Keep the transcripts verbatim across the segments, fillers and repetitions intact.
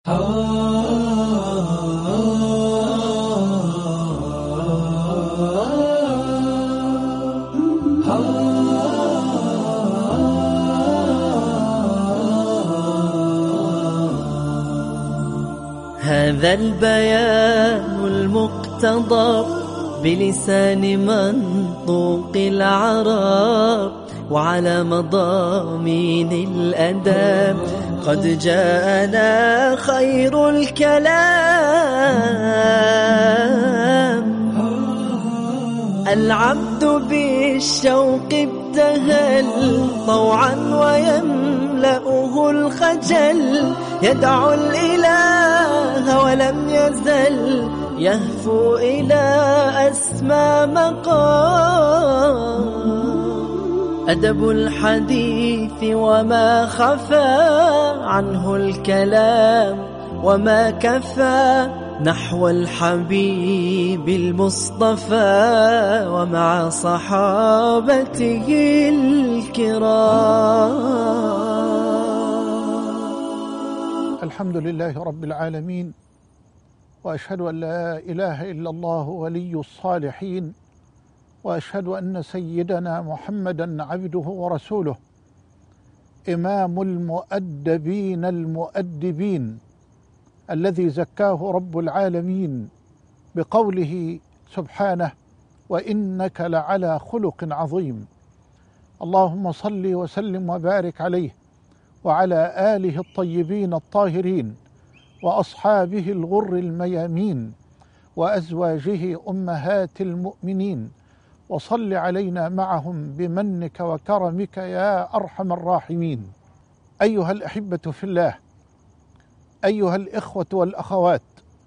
هذا البيان المقتضب بلسان منطوق العرب وعلى مضامين الأدب قد جاءنا خير الكلام. العبد بالشوق ابتهل طوعا ويملأه الخجل، يدعو الإله ولم يزل يهفو إلى أسمى مقام. أدب الحديث وما خفى عنه الكلام وما كفى نحو الحبيب المصطفى ومع صحابته الكرام. الحمد لله رب العالمين، وأشهد أن لا إله إلا الله ولي الصالحين، وأشهد أن سيدنا محمدا عبده ورسوله إمام المؤدبين المؤدبين الذي زكاه رب العالمين بقوله سبحانه: وإنك لعلى خلق عظيم. اللهم صل وسلم وبارك عليه وعلى آله الطيبين الطاهرين وأصحابه الغر الميامين وأزواجه أمهات المؤمنين، وصل علينا معهم بمنك وكرمك يا أرحم الراحمين. أيها الأحبة في الله، أيها الإخوة والأخوات،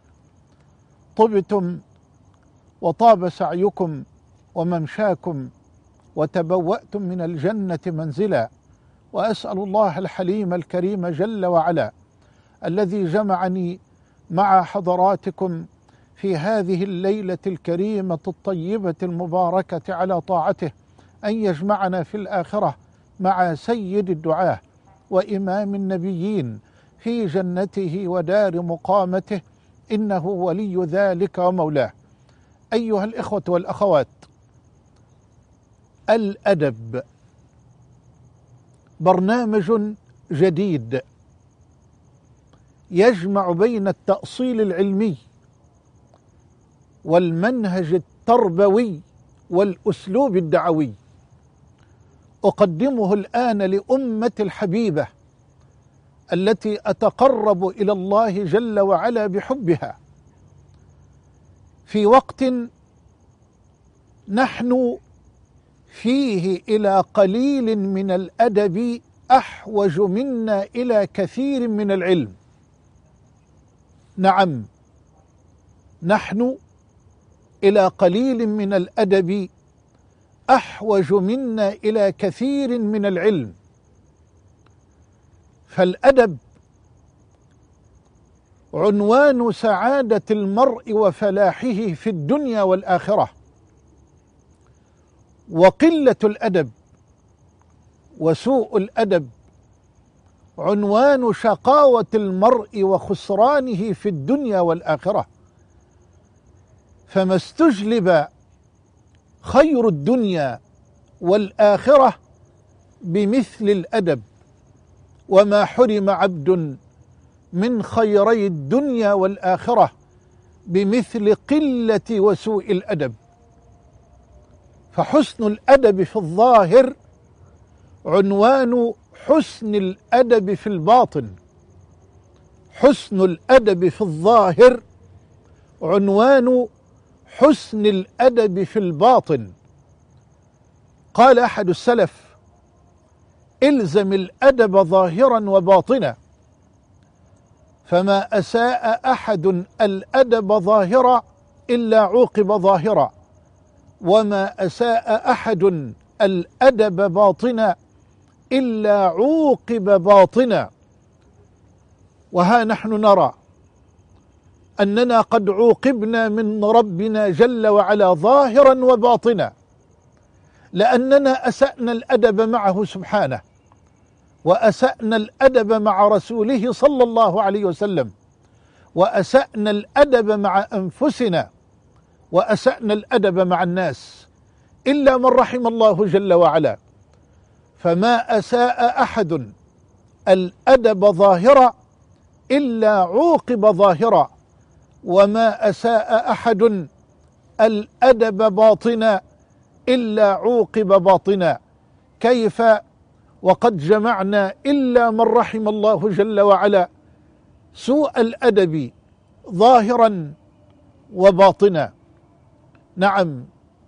طبتم وطاب سعيكم وممشاكم وتبوأتم من الجنة منزلا، وأسأل الله الحليم الكريم جل وعلا الذي جمعني مع حضراتكم في هذه الليلة الكريمة الطيبة المباركة على طاعته أن يجمعنا في الآخرة مع سيد الدعاة وإمام النبيين في جنته ودار مقامته، إنه ولي ذلك ومولاه. أيها الإخوة والأخوات، الأدب برنامج جديد يجمع بين التأصيل العلمي والمنهج التربوي والأسلوب الدعوي. أقدمه الآن لأمة الحبيبة التي أتقرب إلى الله جل وعلا بحبها في وقت نحن فيه إلى قليل من الأدب أحوج منا إلى كثير من العلم. نعم، نحن إلى قليل من الأدب أحوج منا إلى كثير من العلم. فالأدب عنوان سعادة المرء وفلاحه في الدنيا والآخرة، وقلة الأدب وسوء الأدب عنوان شقاوة المرء وخسرانه في الدنيا والآخرة. فما استجلب خير الدنيا والآخرة بمثل الأدب، وما حرم عبد من خيري الدنيا والآخرة بمثل قلة وسوء الأدب. فحسن الأدب في الظاهر عنوان حسن الأدب في الباطن. حسن الأدب في الظاهر عنوان حسن الأدب في الباطن. قال أحد السلف: إلزم الأدب ظاهرا وباطنا، فما أساء أحد الأدب ظاهرا إلا عوقب ظاهرا، وما أساء أحد الأدب باطنا إلا عوقب باطنا. وها نحن نرى أننا قد عوقبنا من ربنا جل وعلا ظاهرا وباطنا، لأننا أسأنا الأدب معه سبحانه، وأسأنا الأدب مع رسوله صلى الله عليه وسلم. وأسأنا الأدب مع أنفسنا وأسأنا الأدب مع الناس إلا من رحم الله جل وعلا. فما أساء أحد الأدب ظاهرا إلا عوقب ظاهرا، وما أساء أحد الأدب باطنا إلا عوقب باطنا. كيف وقد جمعنا إلا من رحم الله جل وعلا سوء الأدب ظاهرا وباطنا. نعم،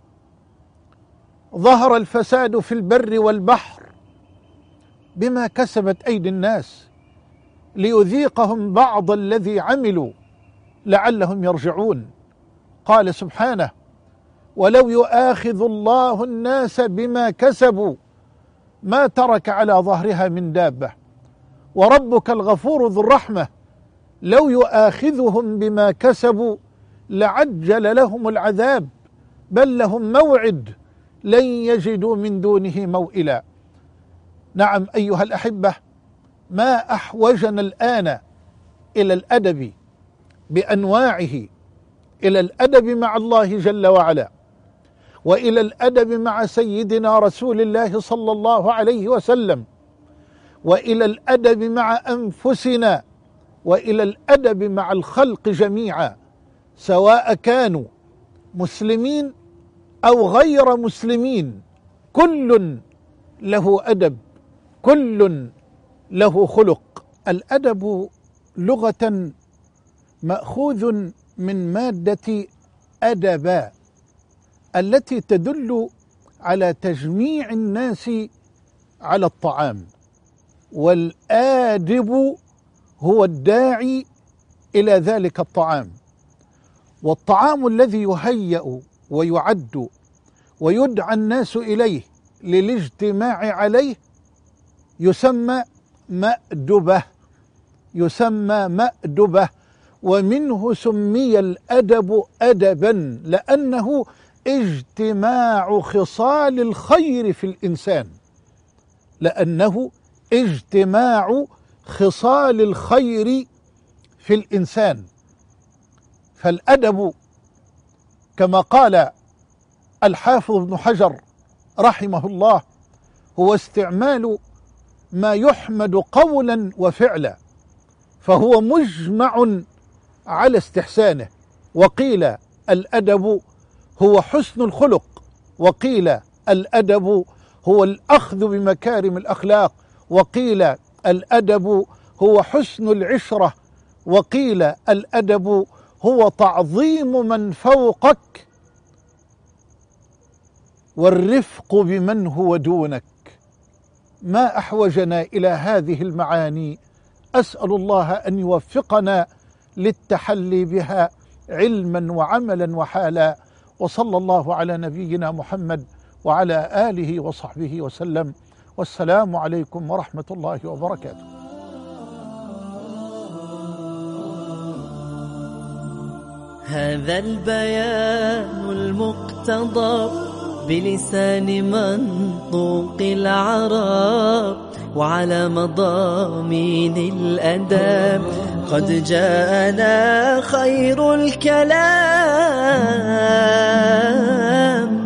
ظهر الفساد في البر والبحر بما كسبت أيدي الناس ليذيقهم بعض الذي عملوا لعلهم يرجعون. قال سبحانه: ولو يؤاخذ الله الناس بما كسبوا ما ترك على ظهرها من دابة وربك الغفور ذو الرحمة لو يؤاخذهم بما كسبوا لعجل لهم العذاب بل لهم موعد لن يجدوا من دونه موئلا. نعم أيها الأحبة، ما أحوجنا الآن إلى الأدب بأنواعه، إلى الأدب مع الله جل وعلا، وإلى الأدب مع سيدنا رسول الله صلى الله عليه وسلم، وإلى الأدب مع أنفسنا، وإلى الأدب مع الخلق جميعا، سواء كانوا مسلمين أو غير مسلمين. كل له أدب، كل له خلق. الأدب لغة مأخوذ من مادة أدبا التي تدل على تجميع الناس على الطعام، والآدب هو الداعي إلى ذلك الطعام. والطعام الذي يهيأ ويعد ويدعى الناس إليه للاجتماع عليه يسمى مأدبة، يسمى مأدبة. ومنه سمي الأدب أدبا لأنه اجتماع خصال الخير في الإنسان، لأنه اجتماع خصال الخير في الإنسان. فالأدب كما قال الحافظ ابن حجر رحمه الله هو استعمال ما يحمد قولا وفعلا، فهو مجمع على استحسانه. وقيل الأدب هو حسن الخلق، وقيل الأدب هو الأخذ بمكارم الأخلاق، وقيل الأدب هو حسن العشرة، وقيل الأدب هو تعظيم من فوقك والرفق بمن هو دونك. ما أحوجنا إلى هذه المعاني. أسأل الله أن يوفقنا للتحلي بها علما وعملا وحالا. وصلى الله على نبينا محمد وعلى آله وصحبه وسلم، والسلام عليكم ورحمة الله وبركاته. هذا البيان المقتضى بلسان منطوق العرب وعلى مضامين الأدب قد جاءنا خير الكلام.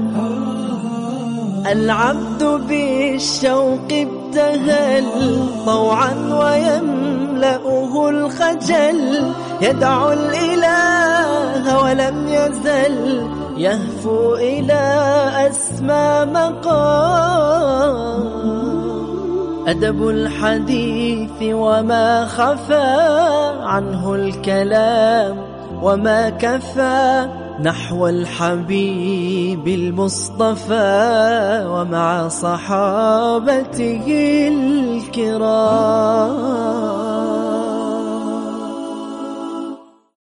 العبد بالشوق ابتهل طوعا ويملأه الخجل، يدعو الإله ولم يزل يهفو إلى أسمى مقام. أدب الحديث وما خفى عنه الكلام وما كفى نحو الحبيب المصطفى ومع صحابته الكرام.